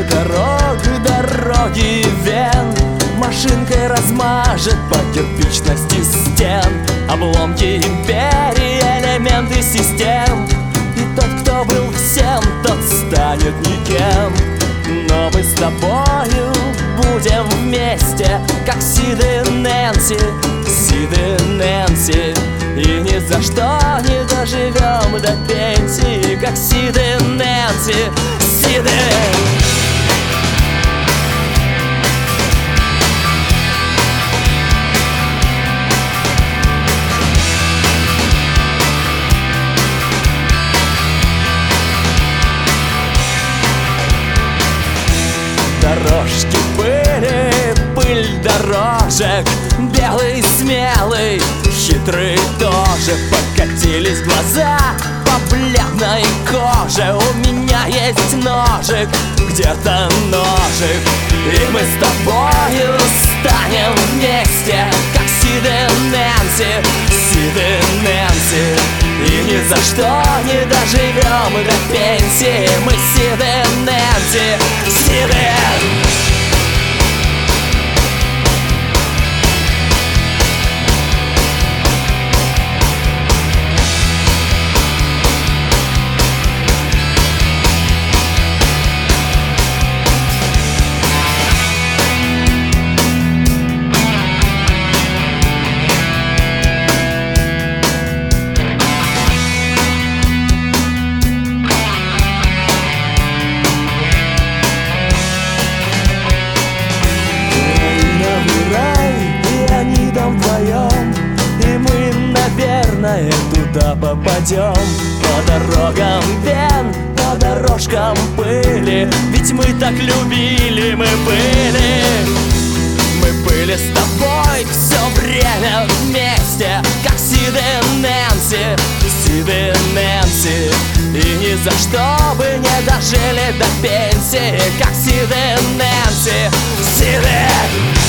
дороги вен машинкой размажет по кирпичности стен обломки империи, элементы систем. И тот, кто был всем, тот станет никем. Но мы с тобою будем вместе, как Сид и Нэнси, Сид и Нэнси. И ни за что не доживем до пенсии, как Сид и Нэнси, Сид и... Дорожки пыли, пыль дорожек, белый, смелый, хитрый тоже. Покатились глаза по бледной коже. У меня есть ножик, где-то ножик. И мы с тобою станем вместе, как Сид и Нэнси, Сид и Нэнси. И ни за что не доживем до пенсии, мы Сид и Нэнси, Сид и... И мы, наверное, туда попадем. По дорогам вен, по дорожкам пыли. Ведь мы так любили, мы были с тобой все время вместе, как Сид и Нэнси, Сид и Нэнси. И ни за что бы не дожили до пенсии, как Сид и Нэнси, Сид и...